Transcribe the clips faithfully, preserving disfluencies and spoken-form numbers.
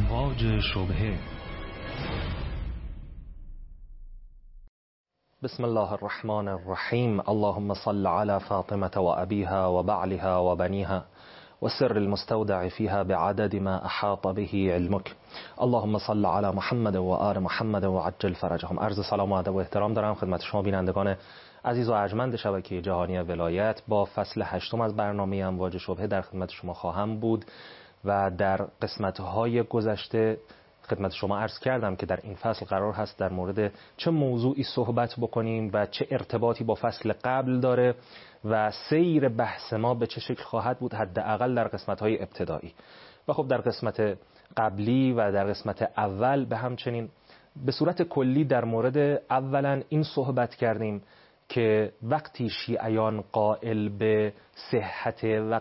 امواج شبهه. بسم الله الرحمن الرحیم. اللهم صل على فاطمة و ابیها و بعلها و بنیها و سر المستودع فيها بعدد ما احاط به علمك. اللهم صل على محمد و آل محمد و عجل فرجهم. عرض سلام و ادب و احترام دارم خدمت شما بینندگان عزیز و ارجمند شبکه جهانی ولایت. با فصل هشتم از برنامه امواج شبهه در خدمت شما خواهم بود و در قسمت‌های گذشته خدمت شما عرض کردم که در این فصل قرار هست در مورد چه موضوعی صحبت بکنیم و چه ارتباطی با فصل قبل داره و سیر بحث ما به چه شکل خواهد بود، حداقل در قسمت‌های ابتدایی. و خب در قسمت قبلی و در قسمت اول به همچنین به صورت کلی در مورد اولا این صحبت کردیم که وقتی شیعیان قائل به صحت و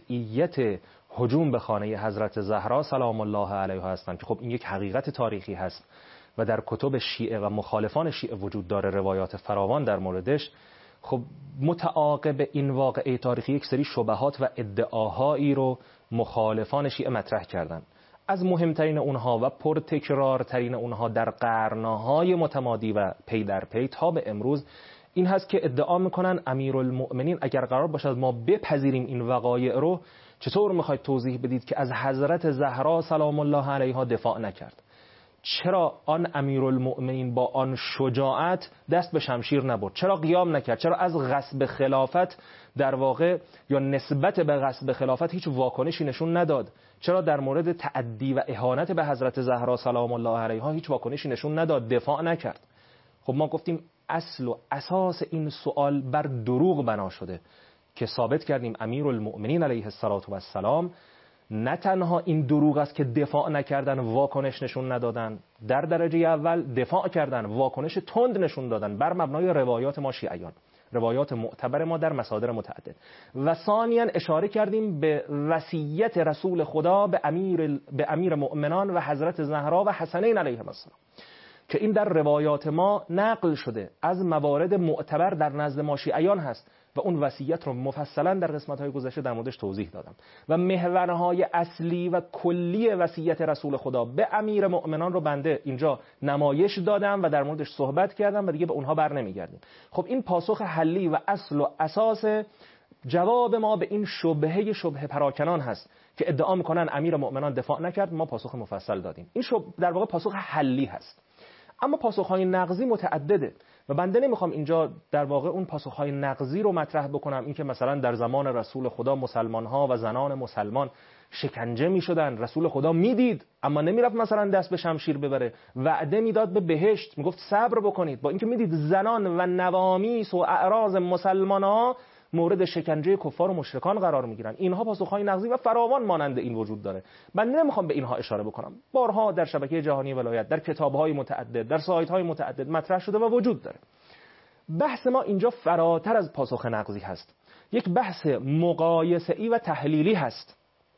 قطعیت هجوم به خانه حضرت زهرا سلام الله علیها هستند که خب این یک حقیقت تاریخی هست و در کتب شیعه و مخالفان شیعه وجود داره روایات فراوان در موردش، خب متعاقب این واقعه تاریخی یک سری شبهات و ادعاهایی رو مخالفان شیعه مطرح کردند. از مهمترین اونها و پرتکرارترین اونها در قرنهای متمادی و پی در پی تا به امروز این هست که ادعا میکنن امیرالمؤمنین اگر قرار باشد ما بپذیریم این وقایع رو، چطور میخواید توضیح بدید که از حضرت زهرا سلام الله علیها دفاع نکرد؟ چرا آن امیرالمؤمنین با آن شجاعت دست به شمشیر نبرد؟ چرا قیام نکرد؟ چرا از غصب خلافت در واقع یا نسبت به غصب خلافت هیچ واکنشی نشون نداد؟ چرا در مورد تعدی و اهانت به حضرت زهرا سلام الله علیها هیچ واکنشی نشون نداد؟ دفاع نکرد؟ خب ما گفتیم اصل و اساس این سوال بر دروغ بنا شده که ثابت کردیم امیرالمؤمنین علیه السلام نه تنها این دروغ است که دفاع نکردن، واکنش نشون ندادن، در درجه اول دفاع کردن، واکنش تند نشون دادن بر مبنای روایات ما شیعیان، روایات معتبر ما در مصادر متعدد. و ثانیاً اشاره کردیم به وصیت رسول خدا به امیر به امیر مؤمنان و حضرت زهرا و حسنین علیهم السلام که این در روایات ما نقل شده، از موارد معتبر در نزد ما شیعیان هست و اون وصیت رو مفصلا در قسمت‌های گذشته در موردش توضیح دادم و محورهای اصلی و کلی وصیت رسول خدا به امیر مؤمنان رو بنده اینجا نمایش دادم و در موردش صحبت کردم و دیگه به اونها بر نمیگردیم. خب این پاسخ حلی و اصل و اساس جواب ما به این شبهه شبهه پراکنان هست که ادعا میکنن امیر مؤمنان دفاع نکرد. ما پاسخ مفصل دادیم. این شب در واقع پاسخ حلی هست. اما پاسخهای نقضی متعدده و بنده نمیخوام اینجا در واقع اون پاسخهای نقضی رو مطرح بکنم، این که مثلا در زمان رسول خدا مسلمانها و زنان مسلمان شکنجه میشدن، رسول خدا میدید اما نمیرفت مثلا دست به شمشیر ببره، وعده میداد به بهشت، میگفت صبر بکنید، با اینکه میدید زنان و نوامیس و اعراض مسلمانها مورد شکنجه کفار و مشرکان قرار میگیرن. اینها پاسخهای نقضی و فراوان مانند این وجود داره. من نمیخوام به اینها اشاره بکنم، بارها در شبکه جهانی ولایت، در کتابهای متعدد، در سایت‌های متعدد مطرح شده و وجود داره. بحث ما اینجا فراتر از پاسخ نقضی هست، یک بحث مقایسه‌ای و تحلیلی هست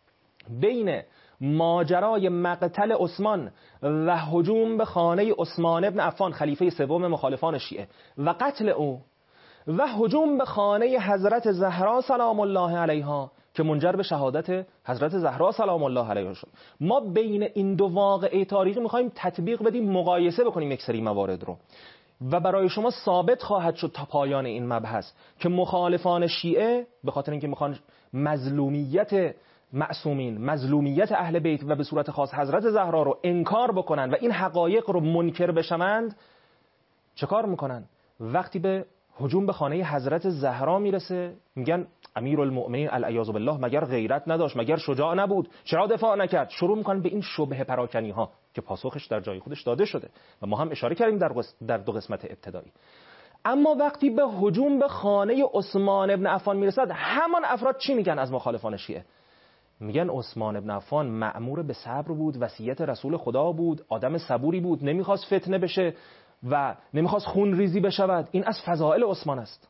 بین ماجرای مقتل عثمان و هجوم به خانه عثمان ابن عفان خلیفه سوم مخالفان شیعه و قتل او و هجوم به خانه حضرت زهرا سلام الله علیها که منجر به شهادت حضرت زهرا سلام الله علیها شد. ما بین این دو واقعه تاریخی میخوایم تطبیق بدیم، مقایسه بکنیم یک سری موارد رو و برای شما ثابت خواهد شد تا پایان این مبحث که مخالفان شیعه به خاطر اینکه میخوان مظلومیت معصومین، مظلومیت اهل بیت و به صورت خاص حضرت زهرا رو انکار بکنن و این حقایق رو منکر بشوند، چه کار میکنن؟ وقتی به هجوم به خانه حضرت زهرا میرسه میگن امیرالمؤمنین العیاذ بالله مگر غیرت نداشت، مگر شجاع نبود، چرا دفاع نکرد؟ شروع میکنن به این شبهه پراکنی ها که پاسخش در جای خودش داده شده و ما هم اشاره کردیم در در دو قسمت ابتدایی. اما وقتی به هجوم به خانه عثمان ابن عفان میرسد، همان افراد چی میگن از مخالفان شیعه؟ میگن عثمان ابن عفان مأمور به صبر بود، وصیت رسول خدا بود، آدم صبوری بود، نمیخواست فتنه بشه و نمیخواست خون ریزی بشود، این از فضائل عثمان است.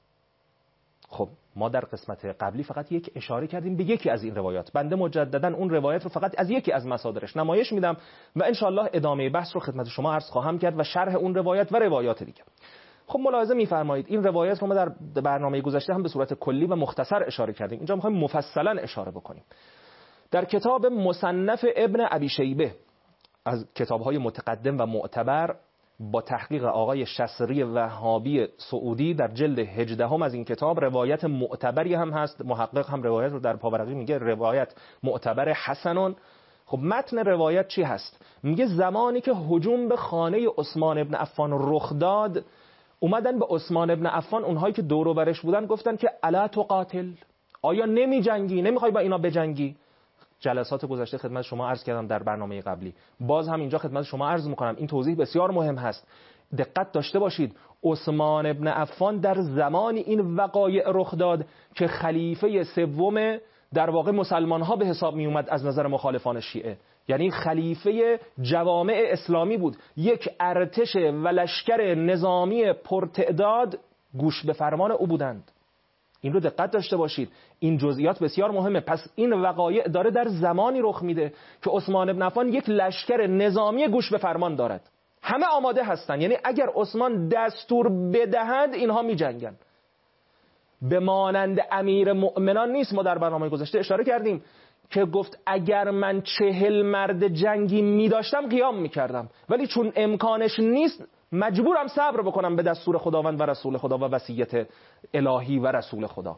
خب ما در قسمت قبلی فقط یک اشاره کردیم به یکی از این روایات. بنده مجددا اون روایت رو فقط از یکی از مصادرش نمایش میدم و انشالله ادامه بحث رو خدمت شما عرض خواهم کرد و شرح اون روایت و روایات دیگه. خب ملاحظه میفرمایید این روایت رو ما در برنامه گذشته هم به صورت کلی و مختصر اشاره کردیم، اینجا میخوایم مفصلا اشاره بکنیم. در کتاب مصنف ابن ابی شیبه از کتاب‌های متقدم و معتبر با تحقیق آقای شصری وهابی سعودی در جلد هجدهم از این کتاب روایت معتبری هم هست. محقق هم روایت رو در پاورقی میگه روایت معتبر حسنون. خب متن روایت چی هست؟ میگه زمانی که هجوم به خانه عثمان ابن عفان رخ داد، اومدن به عثمان ابن عفان اونهایی که دور و برش بودن گفتن که الا تقاتل، آیا نمی جنگی، نمیخوای با اینا بجنگی؟ جلسات گذشته خدمت شما عرض کردم در برنامه قبلی، باز هم اینجا خدمت شما عرض میکنم، این توضیح بسیار مهم هست. دقت داشته باشید، عثمان ابن عفان در زمانی این وقایع رخ داد که خلیفه سوم در واقع مسلمان ها به حساب می اومد از نظر مخالفان شیعه، یعنی خلیفه جوامع اسلامی بود، یک ارتش و لشکر نظامی پرتعداد گوش به فرمان او بودند. این رو دقت داشته باشید، این جزئیات بسیار مهمه. پس این وقایع داره در زمانی رخ میده که عثمان ابن عفان یک لشکر نظامی گوش به فرمان دارد، همه آماده هستن، یعنی اگر عثمان دستور بدهد اینها می جنگن. به مانند امیر مؤمنان نیست. ما در برنامه گذشته اشاره کردیم که گفت اگر من چهل مرد جنگی می داشتم قیام می کردم، ولی چون امکانش نیست مجبورم صبر بکنم به دستور خداوند و رسول خدا و وصیت الهی و رسول خدا.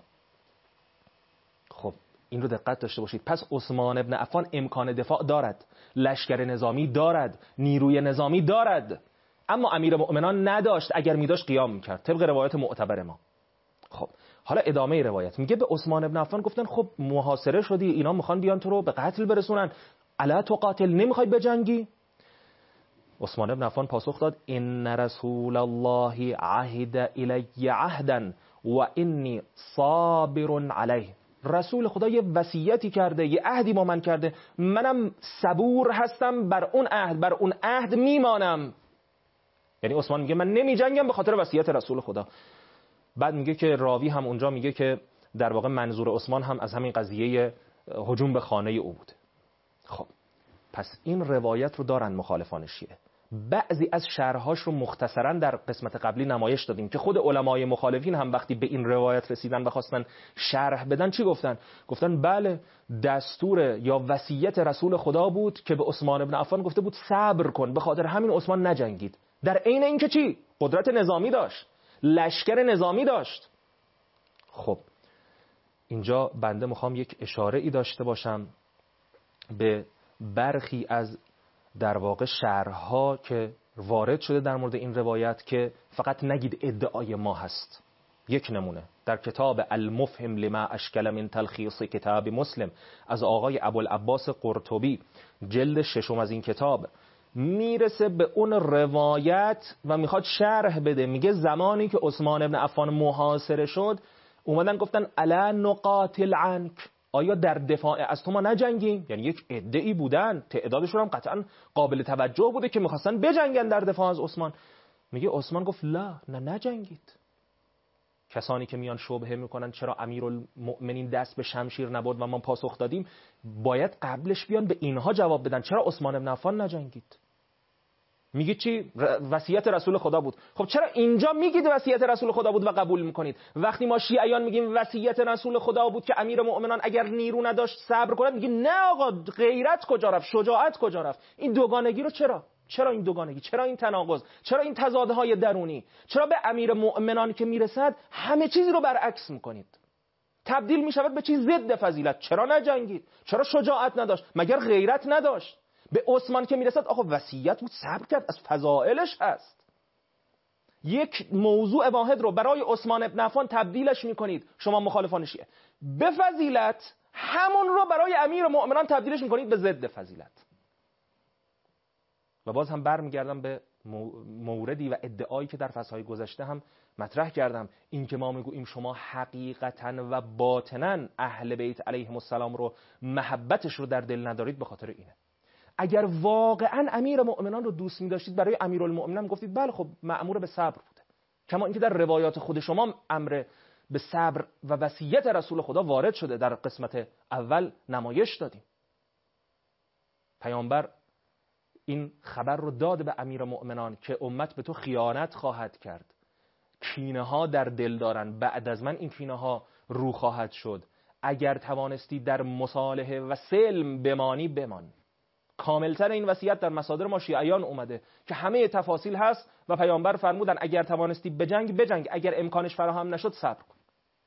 خب این رو دقت داشته باشید. پس عثمان ابن عفان امکان دفاع دارد، لشکر نظامی دارد، نیروی نظامی دارد، اما امیر مؤمنان نداشت. اگر می داشت قیام می کرد طبق روایت معتبر ما. خب حالا ادامه روایت میگه به عثمان ابن عفان گفتن خب محاصره شدی، اینا میخوان بیان تو رو به قتل برسونن، الا تقاتل، نمیخوای بجنگی؟ عثمان ابن عفان پاسخ داد ان رسول الله عهد الی عهدا و انی صابر علیه. رسول خدا یه وصیتی کرده، یه عهدی با من کرده، منم صبور هستم بر اون عهد، بر اون عهد میمانم. یعنی عثمان میگه من نمیجنگم به خاطر وصیت رسول خدا. بعد میگه که راوی هم اونجا میگه که در واقع منظور عثمان هم از همین قضیه هجوم به خانه او بود. خب پس این روایت رو دارن مخالفان شیعه. بعضی از شرحاش رو مختصرا در قسمت قبلی نمایش دادیم که خود علمای مخالفین هم وقتی به این روایت رسیدن و خواستن شرح بدن چی گفتن؟ گفتن بله دستور یا وصیت رسول خدا بود که به عثمان ابن عفان گفته بود صبر کن، به خاطر همین عثمان نجنگید. در عین اینکه چی؟ قدرت نظامی داشت، لشکر نظامی داشت. خب اینجا بنده میخوام یک اشاره ای داشته باشم به برخی از در واقع شرح‌ها که وارد شده در مورد این روایت که فقط نگید ادعای ما هست. یک نمونه در کتاب المفهم لما اشکل من تلخیص کتاب مسلم از آقای ابوالعباس قرطبی، جلد ششم از این کتاب، میرسه به اون روایت و میخواد شرح بده. میگه زمانی که عثمان ابن عفان محاصره شد اومدن گفتن الا نقاتل عنک، آیا در دفاع از تو ما نجنگیم؟ یعنی یک عده‌ای بودن، تعدادشون هم قطعا قابل توجه بوده که میخواستن بجنگن در دفاع از عثمان. میگه عثمان گفت لا، نه نجنگید. کسانی که میان شبهه میکنن چرا امیرالمؤمنین دست به شمشیر نبرد و ما پاسخ دادیم، باید قبلش بیان به اینها جواب بدن چرا عثمان ابن عفان نجنگید. میگه چی؟ وصیت رسول خدا بود. خب چرا اینجا میگید وصیت رسول خدا بود و قبول میکنید؟ وقتی ما شیعیان میگیم وصیت رسول خدا بود که امیر مؤمنان اگر نیرو نداشت صبر کنه، میگیم نه آقا، غیرت کجا رفت، شجاعت کجا رفت؟ این دوگانگی رو چرا؟ چرا این دوگانگی؟ چرا این تناقض؟ چرا این تضادهای درونی؟ چرا به امیر مؤمنان که میرسد همه چیز رو برعکس میکنید؟ تبدیل میشود به چیز ضد فضیلت. چرا نجنگید؟ چرا شجاعت نداشت؟ مگر غیرت نداشت؟ به عثمان که میرسد آقا وصیت بود، صبر کرد، از فضائلش هست. یک موضوع واحد رو برای عثمان ابن عفان تبدیلش میکنید شما مخالفان شیعه، به فضیلت، همون رو برای امیر مؤمنان تبدیلش میکنید به ضد فضیلت. و باز هم برمیگردم به موردی و ادعایی که در فصلهای گذشته هم مطرح کردم، این که ما میگوییم شما حقیقتا و باطنا اهل بیت علیهم السلام رو، محبتش رو در دل ندارید، به خاطر اینه. اگر واقعا امیر مؤمنان رو دوست می داشتید برای امیرالمؤمنین گفتید بله خب مأمور به صبر بوده، کما اینکه در روایات خود شما امر به صبر و وصیت رسول خدا وارد شده، در قسمت اول نمایش دادیم. پیامبر این خبر رو داد به امیرالمؤمنان که امت به تو خیانت خواهد کرد، کینه ها در دل دارن، بعد از من این کینه ها رو خواهد شد، اگر توانستی در مصالحه و سلم بمانی بمان. کاملتر این وصیت در مصادر ما شیعیان اومده که همه تفاصیل هست و پیامبر فرمودن اگر توانستی بجنگ بجنگ، اگر امکانش فراهم نشد صبر کن.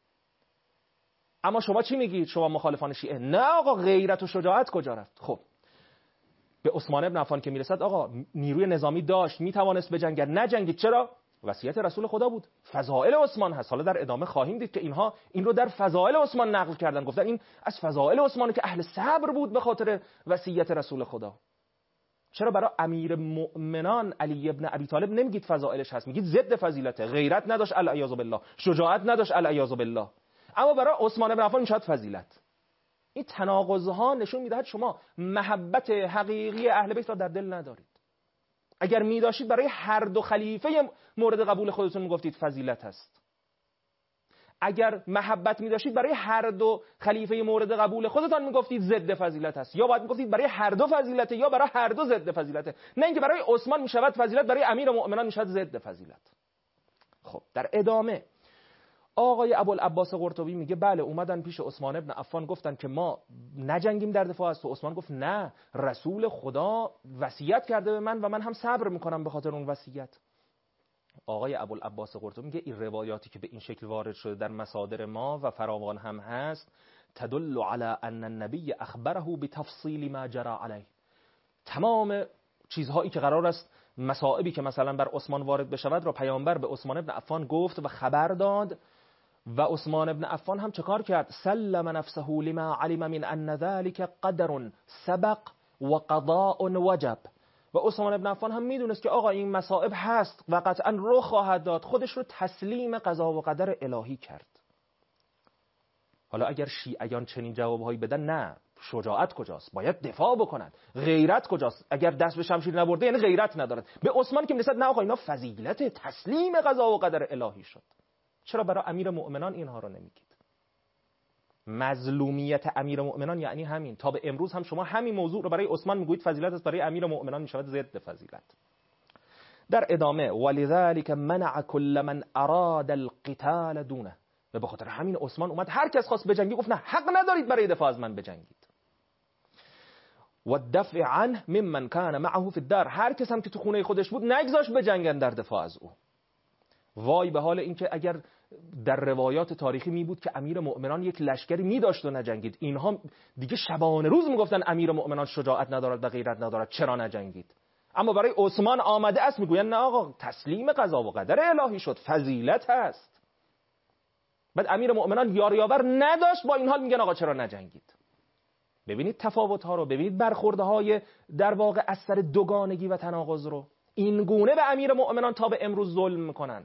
اما شما چی میگید شما مخالفان شیعه؟ نه آقا غیرت و شجاعت کجا رفت؟ خب به عثمان ابن عفان که میرسد آقا نیروی نظامی داشت، میتوانست بجنگد، نجنگید. چرا؟ وصیت رسول خدا بود. فضائل عثمان هست. حالا در ادامه خواهیم دید که اینها این رو در فضائل عثمان نقل کردن، گفتن این از فضائل عثمانه که اهل صبر بود به خاطر وصیت رسول خدا. چرا برای امیر مؤمنان علی ابن ابی طالب نمیگید فضائلش هست، میگید ضد فضیلته؟ غیرت نداشت العیاذ بالله، شجاعت نداشت العیاذ بالله، اما برای عثمان ابن عفان میشد فضیلت. این تناقض‌ها نشون میدهد شما محبت حقیقی اهل بیت را در دل ندارید. اگر می داشتید برای هر دو خلیفه مورد قبول خودتون میگفتید فضیلت هست. اگر محبت می داشتید برای هر دو خلیفه مورد قبول خودتان میگفتید ضد فضیلت هست، یا باید میگفتید برای هر دو فضیلته یا برای هر دو ضد فضیلته، نه اینکه برای عثمان میشود فضیلت، برای امیر مؤمنان میشود ضد فضیلت. خب در ادامه آقای ابوالعباس قرطبی میگه بله اومدن پیش عثمان ابن عفان گفتن که ما نجنگیم در دفاع از تو. عثمان گفت نه، رسول خدا وصیت کرده به من و من هم صبر میکنم به خاطر اون وصیت. آقای ابوالعباس قرطبی میگه این روایاتی که به این شکل وارد شده در مصادر ما و فراوان هم هست تدل علی ان النبی اخبره بتفصیل ما جرى علیه. تمام چیزهایی که قرار است مصائبی که مثلا بر عثمان وارد بشود را پیامبر به عثمان ابن عفان گفت و خبر داد. و عثمان ابن عفان هم چه کار کرد؟ سلم نفسه لما علم من ان ذلك قدر سبق و قضاء وجب. و عثمان ابن عفان هم میدونست که آقا این مصائب هست و قطعا رخ خواهد داد، خودش رو تسلیم قضا و قدر الهی کرد. حالا اگر شیعیان چنین جوابهایی بدن، نه شجاعت کجاست؟ باید دفاع بکنند. غیرت کجاست؟ اگر دست به شمشیر نبرده یعنی غیرت ندارد. به عثمان که میرسد نه آقا اینا فضیلت تسلیم قضا و قدر الهی شد. چرا برای امیر مؤمنان اینها رو نمیگید؟ مظلومیت امیر مؤمنان یعنی همین. تا به امروز هم شما همین موضوع رو برای عثمان میگویید فضیلت است، برای امیر مؤمنان میشود ضد فضیلت. در ادامه ولذلك منع كل من اراد القتال دونه. و به خاطر همین عثمان اومد هر کس خواست بجنگی گفت نه حق ندارید برای دفاع از من بجنگید. و دفع عنه ممن كان معه في الدار. هر کس هم که تو خونه خودش بود نگذاشت بجنگن در دفاع از او. وای به حال اینکه اگر در روایات تاریخی می بود که امیر مؤمنان یک لشکری می داشت و نجنگید، اینها دیگه شبانه روز میگفتن امیر مؤمنان شجاعت ندارد و غیرت ندارد، چرا نجنگید؟ اما برای عثمان آمده است میگوین نه آقا تسلیم قضا و قدر الهی شد، فضیلت هست. بعد امیر مؤمنان یار یاور نداشت، با این حال میگن آقا چرا نجنگید؟ ببینید تفاوت ها رو، ببینید برخورده های در واقع اثر دوگانگی و تناقض رو. این گونه به امیر مؤمنان تا به امروز ظلم میکنن.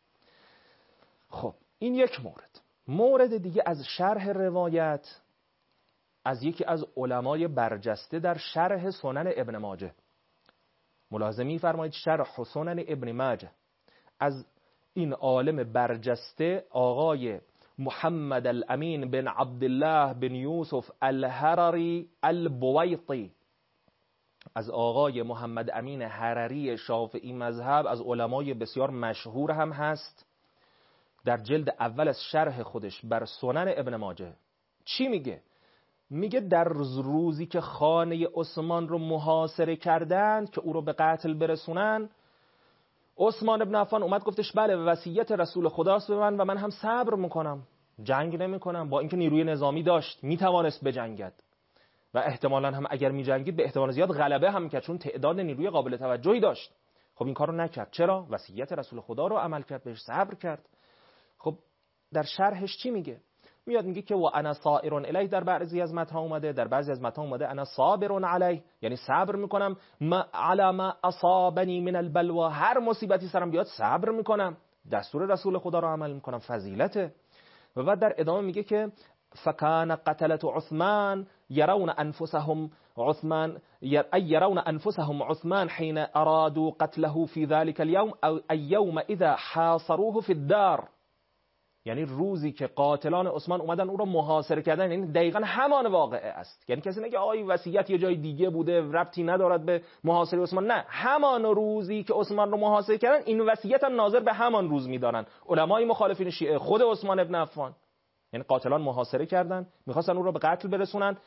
خب این یک مورد. مورد دیگه از شرح روایت از یکی از علمای برجسته در شرح سنن ابن ماجه. ملاحظه می‌فرمایید شرح سنن ابن ماجه از این عالم برجسته آقای محمد الامین بن عبدالله بن یوسف الهرری البویطی، از آقای محمد امین هرری شافعی مذهب، از علمای بسیار مشهور هم هست. در جلد اول از شرح خودش بر سنن ابن ماجه چی میگه؟ میگه در روزی که خانه عثمان رو محاصره کردند که او رو به قتل برسونن، عثمان ابن عفان اومد گفتش بله وصیت رسول خداست به من و من هم صبر میکنم، جنگ نمیکنم. با اینکه نیروی نظامی داشت میتوانست بجنگد و احتمالاً هم اگر میجنگید به احتمال زیاد غلبه هم میکرد چون تعداد نیروی قابل توجهی داشت. خب این کارو نکرد. چرا؟ وصیت رسول خدا رو عمل کرد، بهش صبر کرد. خب در شرحش چی میگه؟ میاد میگه که و انا صائر الیه، در بعضی از متن اومده، در بعضی از متن اومده انا صابر علیه، یعنی صبر میکنم، ما علی ما اصابنی من البلوا، هر مصیبتی سرم بیاد صبر میکنم، دستور رسول خدا رو عمل میکنم، فضیلته. و بعد در ادامه میگه که فکان قتلت عثمان يرون انفسهم عثمان يرون انفسهم عثمان حين ارادوا قتله في ذلك اليوم او اليوم اذا حاصروه في الدار. یعنی روزی که قاتلان عثمان اومدن او را محاصره کردن، یعنی دقیقاً همان واقعه است. یعنی کسی نگه آقای وصیت یه جای دیگه بوده ربطی ندارد به محاصره عثمان، نه، همان روزی که عثمان رو محاصره کردن این وصیت هم ناظر به همان روز میدانن علمای مخالفین شیعه، خود عثمان ابن عفان. یعنی قاتلان محاصره کردن، میخواستن او را به قتل برسونن،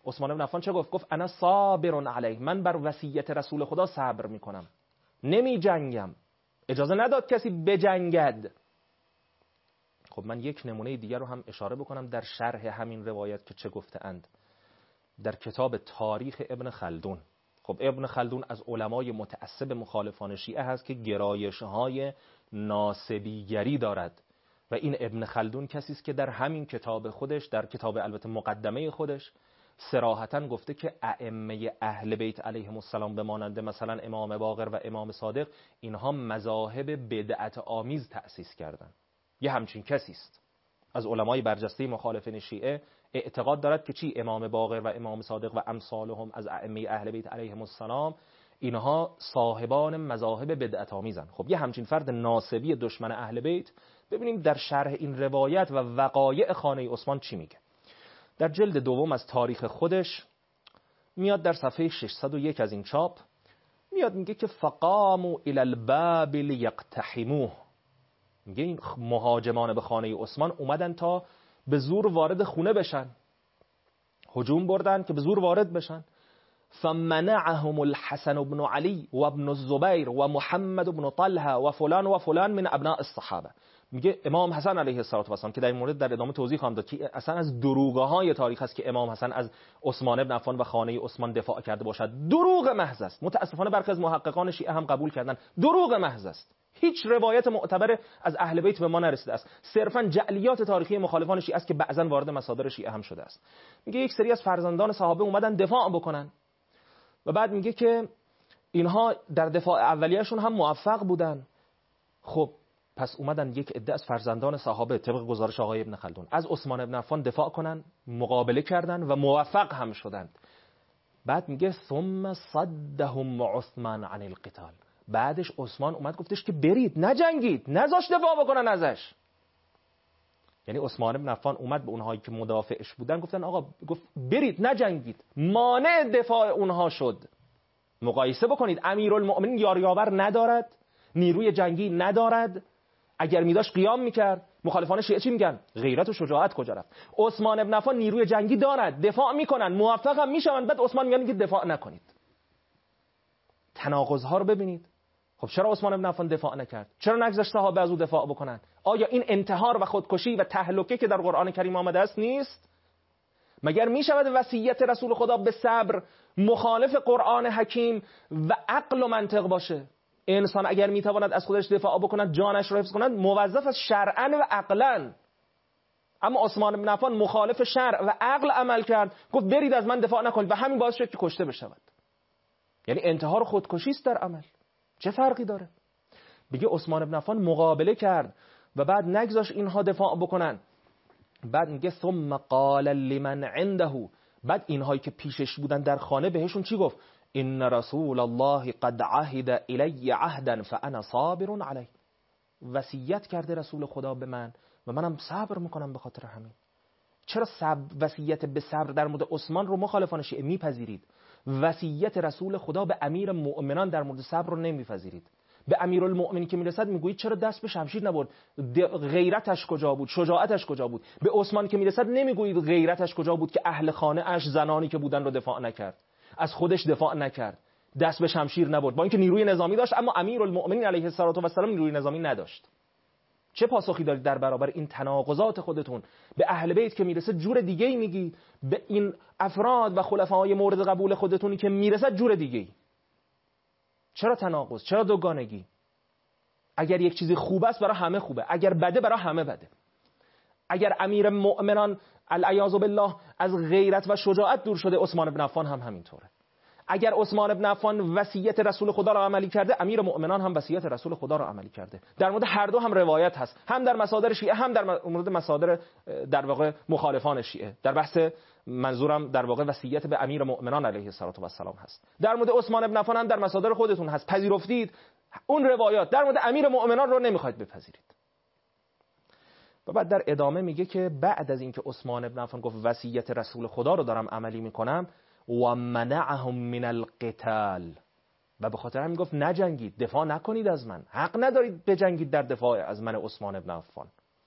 عثمان بن عفان چه گفت؟ گفت انا صابر علیه، من بر وصیت رسول خدا صبر میکنم، نمی جنگم. اجازه نداد کسی بجنگد. خب من یک نمونه دیگر رو هم اشاره بکنم در شرح همین روایت که چه گفته اند. در کتاب تاریخ ابن خلدون، خب ابن خلدون از علمای متعصب مخالفان شیعه هست که گرایش‌های ناسبیگری دارد و این ابن خلدون کسی است که در همین کتاب خودش، در کتاب البته مقدمه خودش، صراحتاً گفته که ائمه اهل بیت علیهم السلام بماننده مثلا امام باقر و امام صادق، اینها مذاهب بدعت آمیز تأسیس کردند. یه همچین کسی است از علمای برجسته مخالفین شیعه اعتقاد دارد که چی؟ امام باقر و امام صادق و امثالهم از ائمه اهل بیت علیهم السلام اینها صاحبان مذاهب بدعت آمیزن. خب یه همچین فرد ناصبی دشمن اهل بیت، ببینیم در شرح این روایت و وقایع خانه عثمان چی میگه. در جلد دوم از تاریخ خودش میاد در صفحه ششصد و یک از این چاپ میاد میگه که فقاموا الی الباب لیقتحموه. میگه این مهاجمان به خانه عثمان اومدن تا به زور وارد خونه بشن، هجوم بردن که به زور وارد بشن. فمنعهم الحسن بن علی و ابن الزبیر و محمد بن طلحه و فلان و فلان من ابناء الصحابه. میگه امام حسن علیه السلام، که در این مورد در ادامه توضیح خواهم داد که اصلا از دروغ‌های تاریخ است که امام حسن از عثمان بن عفان و خانه عثمان دفاع کرده باشد. دروغ محض است. متاسفانه برخی از محققان شیعه هم قبول کردن دروغ محض است. هیچ روایت معتبر از اهل بیت به ما نرسیده است. صرفاً جعلیات تاریخی مخالفان شیعه است که بعضاً وارد مصادر شیعه هم شده است. میگه یک سری از فرزندان صحابه اومدن دفاع بکنن و بعد میگه که اینها در دفاع اولیه‌شون هم موفق بودن. خب پس اومدن یک عده از فرزندان صحابه طبق گزارش آقای ابن خلدون از عثمان بن عفان دفاع کنن، مقابله کردن و موفق هم شدند. بعد میگه ثم صدهم عثمان عن القتال. بعدش عثمان اومد گفتش که برید، نجنگید، نذاش دفاع بکنن ازش. یعنی عثمان بن عفان اومد به اونهایی که مدافعش بودن گفتن آقا، گفت برید نجنگید، مانع دفاع اونها شد. مقایسه بکنید، امیرالمؤمنین یاریاور ندارد، نیروی جنگی ندارد، اگر میداشت قیام میکرد. مخالفان شیعه چی میگن؟ غیرت و شجاعت کجا رفت؟ عثمان بن عفان نیروی جنگی دارد، دفاع میکنن، موفق هم میشوند، بعد عثمان میگه دفاع نکنید. تناقض‌ها رو ببینید. خب چرا عثمان بن عفان دفاع نکرد؟ چرا نگذاشت صحابه از او دفاع بکنن؟ آیا این انتحار و خودکشی و تهلکه که در قرآن کریم آمده است نیست؟ مگر میشود وصیت رسول خدا به صبر مخالف قرآن حکیم و عقل و منطق باشه؟ انسان اگر میتواند از خودش دفاع بکند، جانش را حفظ کند، موظف است شرعاً و عقلاً. اما عثمان بن عفان مخالف شرع و عقل عمل کرد، گفت برید از من دفاع نکنید و همین باعث شد که کشته بشود. یعنی انتحار و خودکشی است در عمل. چه فرقی داره؟ بگه عثمان بن عفان مقابله کرد و بعد نگذاش اینها دفاع بکنن. بعد میگه ثم قال لمن عنده، بعد اینهایی که پیشش بودن در خانه بهشون چی گفت؟ ان رسول الله قد عهد الی عهدا فانا صابر علیه. وصیت کرده رسول خدا به من و منم صبر میکنم به خاطر همین. چرا صبر وصیت به صبر در مورد عثمان رو مخالفان شیعه میپذیرید، وصیت رسول خدا به امیر مؤمنان در مورد صبر رو نمیپذیرید؟ به امیرالمؤمنین که میرسد میگویید چرا دست به شمشیر نبرد، غیرتش کجا بود، شجاعتش کجا بود؟ به عثمان که میرسد نمیگویید غیرتش کجا بود که اهل خانه اش، زنانی که بودن رو دفاع نکرد، از خودش دفاع نکرد، دست به شمشیر نبرد، با اینکه نیروی نظامی داشت اما امیرالمؤمنین علیه السلام نیروی نظامی نداشت. چه پاسخی دارید در برابر این تناقضات خودتون؟ به اهل بیت که میرسه جور دیگه‌ای میگید، به این افراد و خلفای مورد قبول خودتونی که میرسد جور دیگه‌ای. چرا تناقض؟ چرا دوگانگی؟ اگر یک چیزی خوب است برای همه خوبه، اگر بده برای همه بده. اگر امیر مؤمنان العیاذ بالله از غیرت و شجاعت دور شده، عثمان بن عفان هم همینطوره. اگر عثمان بن عفان وصیت رسول خدا را عملی کرده، امیر مؤمنان هم وصیت رسول خدا را عملی کرده. در مورد هر دو هم روایت هست، هم در مصادر شیعه هم در مورد مصادر در واقع مخالفان شیعه. در بحث منظورم در واقع وصیت به امیر مؤمنان علیه السلام هست. در مورد عثمان بن عفان هم در مصادر خودتون هست، پذیرفتید اون روایات. در مورد امیر مؤمنان رو نمیخواید بپذیرید. و بعد در ادامه میگه که بعد از اینکه عثمان بن عفان گفت وصیت رسول خدا رو دارم عملی میکنم، و منعهم من القتال، و به خاطر همین گفت نجنگید، دفاع نکنید از من، حق ندارید بجنگید در دفاع از من عثمان بن عفان.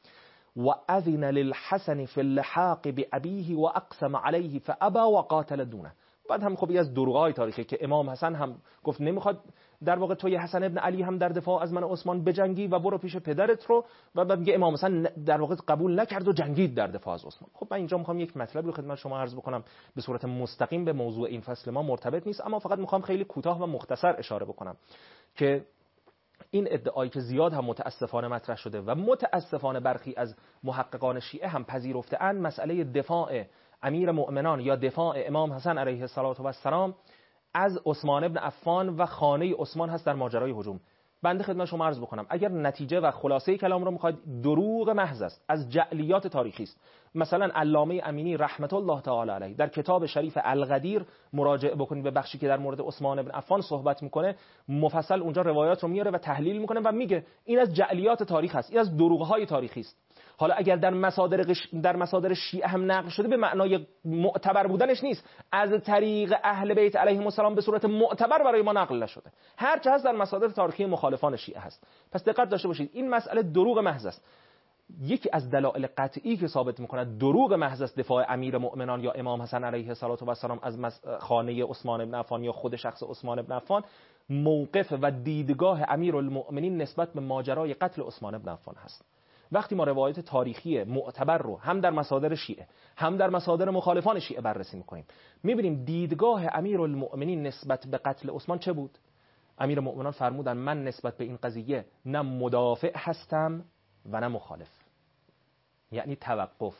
و اذن للحسن فی اللحاق بابیه و اقسم علیه فابا و قاتل دونه. بعد هم خب از دروغای تاریخی که امام حسن هم گفت نمیخواد در واقع توی حسن ابن علی هم در دفاع از من عثمان بجنگی و برو پیش پدرت رو، و بعد میگه امام حسن در واقع قبول نکرد و جنگید در دفاع از عثمان. خب من اینجا میخوام یک مطلبی رو خدمت شما عرض بکنم به صورت مستقیم به موضوع این فصل ما مرتبط نیست، اما فقط میخوام خیلی کوتاه و مختصر اشاره بکنم که این ادعایی که زیاد هم متاسفانه مطرح شده و متاسفانه برخی از محققان شیعه هم پذیرفته‌اند، مسئله دفاع امیر مؤمنان یا دفاع امام حسن علیه السلام از عثمان ابن عفان و خانه عثمان هست در ماجرای هجوم. بنده خدمت شما عرض بکنم اگر نتیجه و خلاصه کلام رو میخواید، دروغ محض است، از جعلیات تاریخی است. مثلا علامه امینی رحمت الله تعالی علیه در کتاب شریف الغدیر مراجعه بکنید به بخشی که در مورد عثمان ابن عفان صحبت میکنه، مفصل اونجا روایات رو میاره و تحلیل میکنه و میگه این از جعلیات تاریخ است، این از دروغ‌های تاریخی است. حالا اگر در مصادر در مصادر شیعه هم نقل شده به معنای معتبر بودنش نیست، از طریق اهل بیت علیهم السلام به صورت معتبر برای ما نقل نشده، هر چه هست در مصادر تاریخی مخالفان شیعه هست. پس دقت داشته باشید این مسئله دروغ محض است. یکی از دلایل قطعی که ثابت می‌کند دروغ محض است دفاع امیر مؤمنان یا امام حسن علیه السلام از خانه عثمان بن عفان یا خود شخص عثمان بن عفان، موقف و دیدگاه امیرالمؤمنین نسبت به ماجرای قتل عثمان بن عفان هست. وقتی ما روایت تاریخی معتبر رو هم در مصادر شیعه هم در مصادر مخالفان شیعه بررسی می‌کنیم، می‌بینیم دیدگاه امیرالمؤمنین نسبت به قتل عثمان چه بود؟ امیرالمؤمنان فرمودن من نسبت به این قضیه نه مدافع هستم و نه مخالف، یعنی توقف.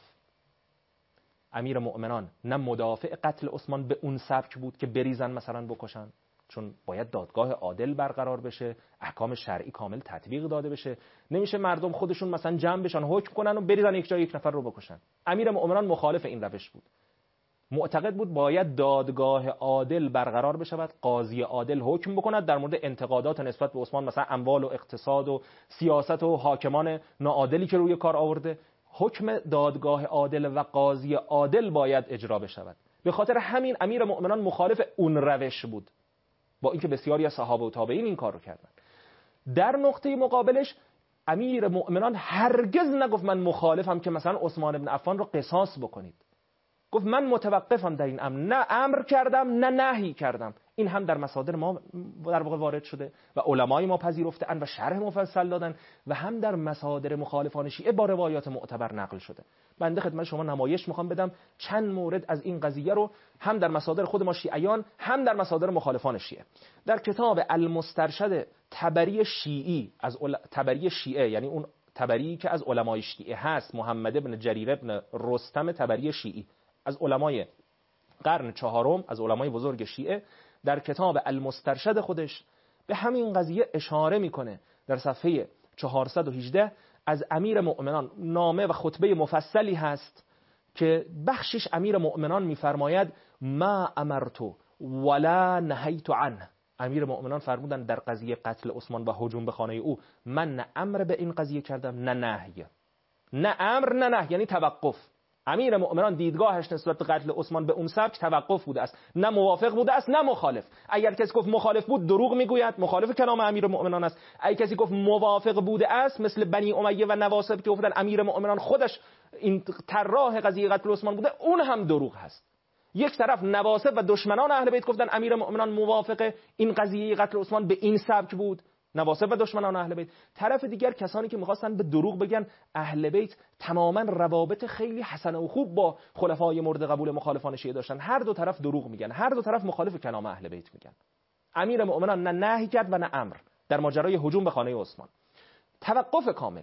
امیر مؤمنان نه مدافع قتل عثمان به اون سبک بود که بریزن مثلا بکشن، چون باید دادگاه عادل برقرار بشه، احکام شرعی کامل تطبیق داده بشه، نمیشه مردم خودشون مثلا جمع بشن حکم کنن و بریزن یک جای یک نفر رو بکشن. امیر مؤمنان مخالف این روش بود، معتقد بود باید دادگاه عادل برقرار بشه، قاضی عادل حکم بکند در مورد انتقادات نسبت به عثمان، مثلا اموال و اقتصاد و سیاست و حاکمان ناعادلی که روی کار آورده، حکم دادگاه عادل و قاضی عادل باید اجرا بشود. به خاطر همین امیر مؤمنان مخالف اون روش بود، با اینکه بسیاری از صحابه و تابعین این کار رو کردن. در نقطه مقابلش امیر مؤمنان هرگز نگفت من مخالفم که مثلا عثمان بن عفان رو قصاص بکنید، گفت من متوقفم در این امر، نه امر کردم نه نهی کردم. این هم در مصادر ما در واقع وارد شده و علمای ما پذیرفته‌اند و شرح مفصل دادن، و هم در مصادر مخالفان شیعه با روایات معتبر نقل شده. بنده خدمت شما نمایش میخوام بدم چند مورد از این قضیه رو هم در مصادر خود ما شیعیان هم در مصادر مخالفان شیعه. در کتاب المسترشد طبری شیعی از عل... طبری شیعه، یعنی اون طبری که از علمای شیعه هست، محمد ابن جریر ابن رستم طبری شیعی، از علمای قرن چهارم، از علمای بزرگ شیعه، در کتاب المسترشد خودش به همین قضیه اشاره میکنه. در صفحه چهارصد و هجده از امیر مؤمنان نامه و خطبه مفصلی هست که بخشش امیر مؤمنان میفرماید ما امرتو ولا نهیت عنه. امیر مؤمنان فرمودن در قضیه قتل عثمان و هجوم به خانه او من نه امر به این قضیه کردم نه نهی، نه امر نه نهی، یعنی توقف. امیر مؤمنان دیدگاهش نسبت به قتل عثمان به اون سبک توقف بوده است، نه موافق بوده است نه مخالف. اگر کسی گفت مخالف بود دروغ میگوید، مخالف کلام امیر مؤمنان است. اگر کسی گفت موافق بوده است، مثل بنی امیه و نواصب که گفتن امیر مؤمنان خودش این طراح قضیه قتل عثمان بوده، اون هم دروغ هست. یک طرف نواصب و دشمنان اهل بیت گفتن امیر مؤمنان موافق این قضیه قتل عثمان به این سبک بود، نواصب و دشمنان اهل بیت. طرف دیگر کسانی که می‌خواستن به دروغ بگن اهل بیت تماما روابط خیلی حسن و خوب با خلفای مورد قبول مخالفان شیعه داشتن. هر دو طرف دروغ میگن، هر دو طرف مخالف کلام اهل بیت میگن. امیر مؤمنان نه نهی کرد و نه امر در ماجرای هجوم به خانه عثمان. توقف کامل.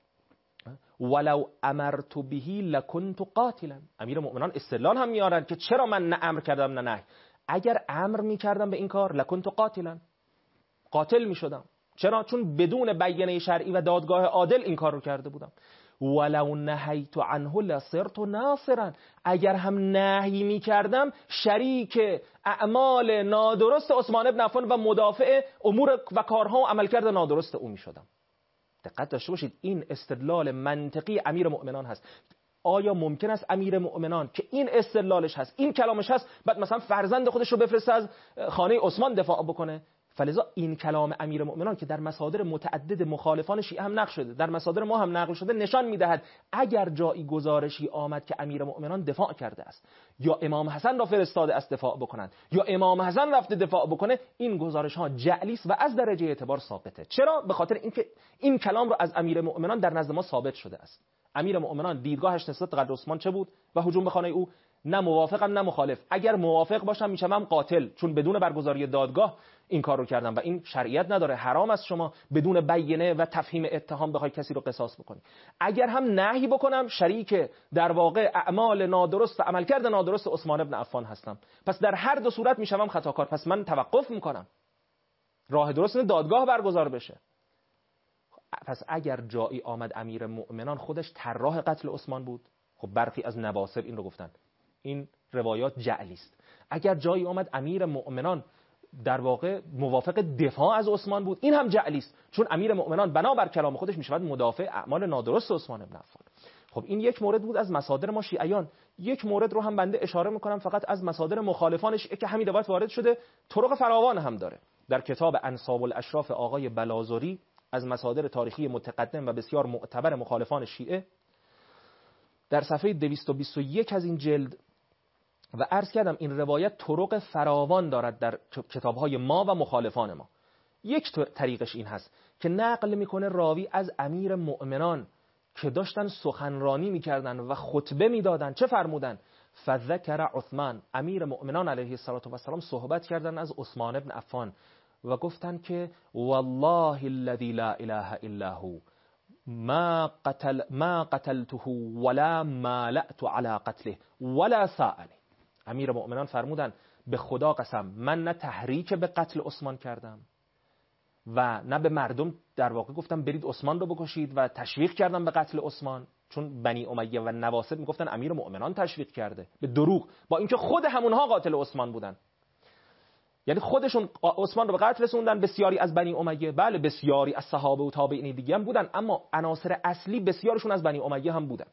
ولو امرت به لکنت قاتلا. امیر مؤمنان استدلال هم میارن که چرا من نه امر کردم نه نهی. اگر امر میکردم به این کار لکنت قاتلا، قاتل میشدم. چرا؟ چون بدون بیانیه شرعی و دادگاه عادل این کار رو کرده بودم. ولو نهیت عنه لصرت ناصرا. اگر هم نهی میکردم شریک اعمال نادرست عثمان بن عفان و مدافع امور و کارها و عملکرد نادرست او میشدم. دقت داشته باشید این استدلال منطقی امیر مؤمنان هست. آیا ممکن است امیر مؤمنان که این استدلالش هست، این کلامش هست، بعد مثلا فرزند خودش رو بفرسته از خانه عثمان دفاع بکنه؟ فلذا این کلام امیرالمؤمنان که در مصادر متعدد مخالفان شیعه هم نقل شده، در مصادر ما هم نقل شده، نشان میدهد اگر جایی گزارشی آمد که امیرالمؤمنان دفاع کرده است یا امام حسن را فرستاده است دفاع بکنند یا امام حسن رفته دفاع بکنه، این گزارش ها جعلی است و از درجه اعتبار ساقطه. چرا؟ به خاطر اینکه این کلام را از امیرالمؤمنان در نزد ما ثابت شده است. امیرالمؤمنان دیدگاهش نسبت به قتل عثمان چه بود و هجوم به خانه او؟ نه موافقم نه مخالف. اگر موافق باشم میشم قاتل، چون بدون برگزاری دادگاه این کار رو کردم و این شریعت نداره، حرام است شما بدون بیانه و تفهیم اتهام بخوای کسی رو قصاص بکنی. اگر هم نهی بکنم شریک در واقع اعمال نادرست و عملکرد نادرست عثمان ابن عفان هستم، پس در هر دو صورت میشم خطاکار، پس من توقف میکنم، راه درست دادگاه برگزار بشه. پس اگر جایی آمد امیر مؤمنان خودش طراح قتل عثمان بود، خب برخی از نواصب این رو گفتن، این روایات جعلی است. اگر جایی آمد امیر مؤمنان در واقع موافق دفاع از عثمان بود، این هم جعلی است، چون امیر مؤمنان بنابر کلام خودش میشود مدافع اعمال نادرست عثمان بن عفان. خب این یک مورد بود از مصادر ما شیعیان. یک مورد رو هم بنده اشاره میکنم فقط از مصادر مخالفان شیعه که همین روایت وارد شده، طرق فراوان هم داره. در کتاب انساب الاشراف آقای بلازری از مصادر تاریخی متقدم و بسیار معتبر مخالفان شیعه در صفحه دویست و بیست و یک از این جلد، و عرض کردم این روایت طرق فراوان دارد در کتاب‌های ما و مخالفان ما. یک طریقش این هست که نقل میکنه راوی از امیر مؤمنان که داشتن سخنرانی میکردن و خطبه میدادن چه فرمودن؟ فذکر عثمان، امیر مؤمنان علیه السلام صحبت کردن از عثمان ابن عفان و گفتن که والله الذی لا اله الا هو ما قتل ما قتلته ولا مالأت على قتله ولا سألني. امیر مؤمنان فرمودن به خدا قسم من نه تحریک به قتل عثمان کردم و نه به مردم در واقع گفتم برید عثمان رو بکشید و تشویق کردم به قتل عثمان، چون بنی امیه و نواصب میگفتن امیر مؤمنان تشویق کرده به دروغ، با اینکه خود همونها قاتل عثمان بودن. یعنی خودشون عثمان رو به قتل رسوندن، بسیاری از بنی امیه، بله بسیاری از صحابه و تابعین دیگه هم بودن، اما عناصر اصلی بسیارشون از بنی امیه هم بودن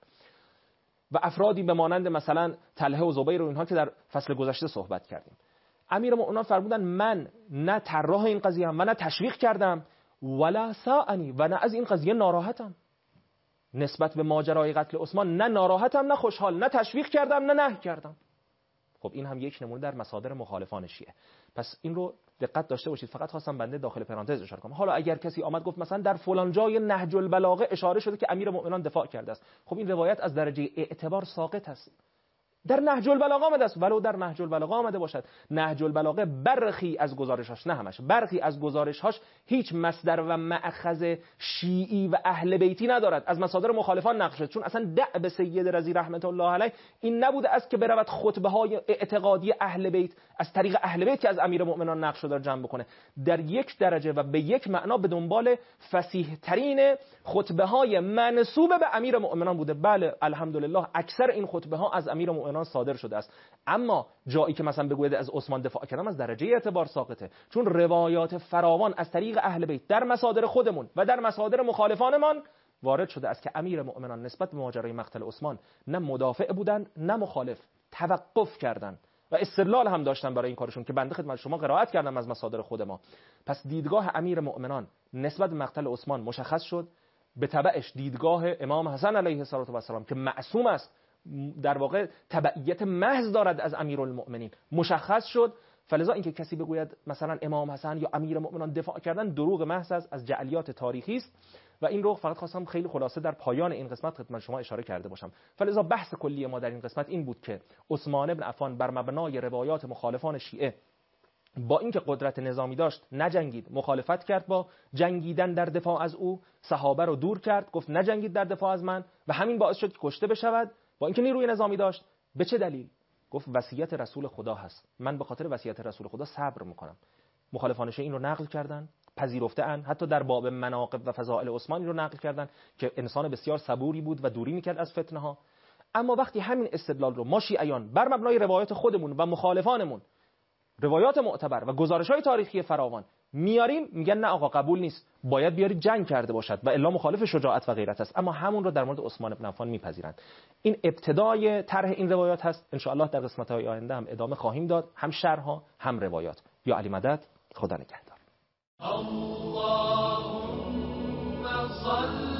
و افرادی به مانند مثلا طلحه و زبیر و اینها که در فصل گذشته صحبت کردیم. امیر مؤمنان فرمودن من نه طراح این قضیه ام و نه تشویق کردم ولا ساءنی، و نه از این قضیه ناراحتم. نسبت به ماجرای قتل عثمان نه ناراحتم نه خوشحال، نه تشویق کردم نه نهی کردم. خب این هم یک نمونه در مصادر مخالفان شیعه. پس این رو دقت داشته باشید. فقط خواستم بنده داخل پرانتز اشاره کنم. حالا اگر کسی آمد گفت مثلا در فلان جای نهج البلاغه اشاره شده که امیر مؤمنان دفاع کرده است، خب این روایت از درجه اعتبار ساقط است. در نهج البلاغه آمده است، ولو در نهج البلاغه آمده باشد. نهج البلاغه برخی از گزارشاش، نه همش، برخی از گزارش‌هاش هیچ مصدر و مأخذ شیعی و اهل بیتی ندارد، از مصادر مخالفان نقل شد، چون اصلا دأب سید رضی رحمت الله علیه این نبوده است که برود خطبه‌های اعتقادی اهل بیت از طریق اهل بیت که از امیرالمؤمنان نقل شده جمع بکنه. در یک درجه و به یک معنا به دنبال فصیح ترین خطبه‌های منسوب به امیرالمؤمنان بوده. بله الحمدلله اکثر این خطبه‌ها از امیرالمؤمنان صادر شده است، اما جایی که مثلا بگوید از عثمان دفاع کردم از درجه اعتبار ساقطه، چون روایات فراوان از طریق اهل بیت در مصادر خودمون و در مصادر مخالفانمان وارد شده است که امیر مؤمنان نسبت به ماجرای مقتل عثمان نه مدافع بودن نه مخالف، توقف کردن و استدلال هم داشتن برای این کارشون که بنده خدمت شما قرائت کردم از مصادر خود ما. پس دیدگاه امیر مؤمنان نسبت به مقتل عثمان مشخص شد، به تبعش دیدگاه امام حسن علیه السلام که معصوم است، در واقع تبعیت محض دارد از امیرالمؤمنین، مشخص شد. فلذا اینکه کسی بگوید مثلا امام حسن یا امیرالمؤمنان دفاع کردن دروغ محض است، از جعلیات تاریخی است و این رو فقط خواستم خیلی خلاصه در پایان این قسمت خدمت شما اشاره کرده باشم. فلذا بحث کلی ما در این قسمت این بود که عثمان بن عفان بر مبنای روایات مخالفان شیعه با اینکه قدرت نظامی داشت نجنگید، مخالفت کرد با جنگیدن در دفاع از او، صحابه رو دور کرد، گفت نجنگید در دفاع از من و همین باعث شد که کشته بشود. با اینکه نیروی نظامی داشت، به چه دلیل؟ گفت وصیت رسول خدا هست، من به خاطر وصیت رسول خدا صبر میکنم. مخالفان شیعه این رو نقل کردن، پذیرفته ان، حتی در باب مناقب و فضائل عثمان این رو نقل کردن که انسان بسیار صبوری بود و دوری میکرد از فتنه ها. اما وقتی همین استدلال رو ما شیعیان بر مبنای روایات خودمون و مخالفانمون، روایات معتبر و گزارش‌های تاریخی فراوان میاریم، میگن نه آقا قبول نیست، باید بیاری جنگ کرده باشد و الا مخالف شجاعت و غیرت است. اما همون رو در مورد عثمان بن عفان میپذیرند. این ابتدای طرح این روایات هست. ان شاء الله در قسمت‌های آینده هم ادامه خواهیم داد، هم شرح‌ها هم روایات. یا علی مدد، خدا نگهدار. اللهم صل